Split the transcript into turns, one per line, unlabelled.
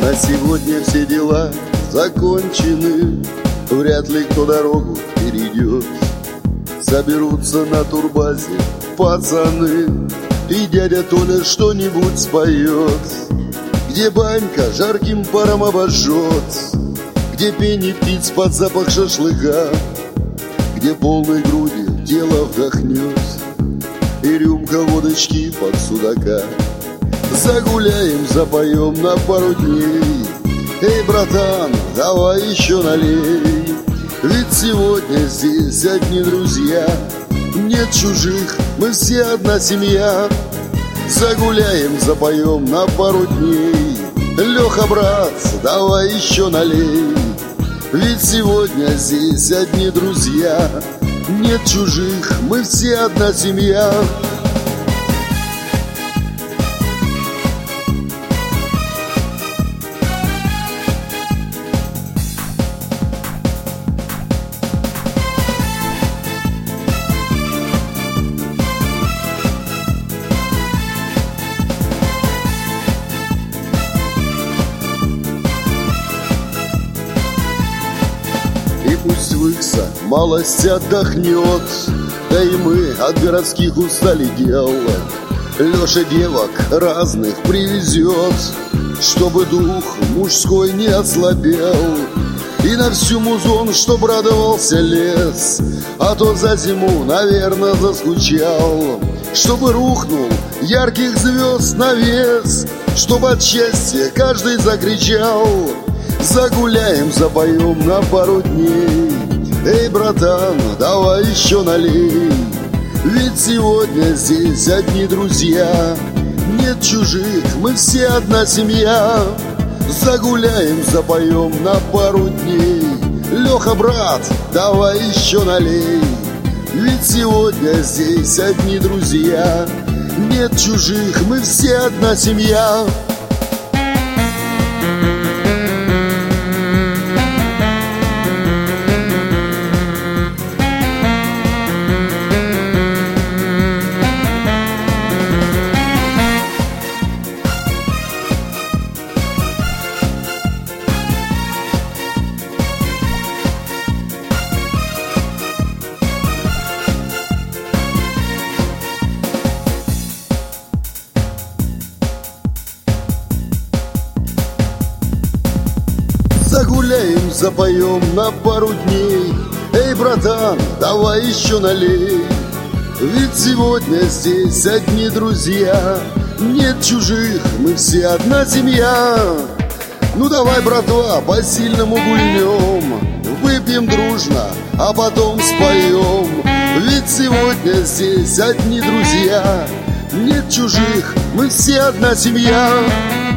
На сегодня все дела закончены, вряд ли кто дорогу перейдет. Соберутся на турбазе пацаны, и дядя Толя что-нибудь споет. Где банька жарким паром обожжет, где пение птиц под запах шашлыка, где полной грудью тело вдохнет и рюмка водочки под судака. Загуляем, запоем на пару дней. Эй, братан, давай еще налей. Ведь сегодня здесь одни друзья, нет чужих, мы все одна семья. Загуляем, запоем на пару дней. Леха, брат, давай еще налей. Ведь сегодня здесь одни друзья, нет чужих, мы все одна семья. И пусть Выкса малость отдохнет, да и мы от городских устали дел. Леша девок разных привезет, чтобы дух мужской не ослабел. И на всю музон, чтоб радовался лес, а то за зиму, наверное, заскучал. Чтобы рухнул ярких звезд навес, чтоб от счастья каждый закричал. Загуляем, запоем на пару дней. Эй, братан, давай еще налей. Ведь сегодня здесь одни друзья, нет чужих, мы все одна семья. Загуляем, запоем на пару дней. Леха, брат, давай еще налей. Ведь сегодня здесь одни друзья, нет чужих, мы все одна семья. Загуляем, запоем на пару дней. Эй, братан, давай еще налей. Ведь сегодня здесь одни друзья, нет чужих, мы все одна семья. Ну давай, братва, по-сильному гульнем, выпьем дружно, а потом споем. Ведь сегодня здесь одни друзья, нет чужих, мы все одна семья.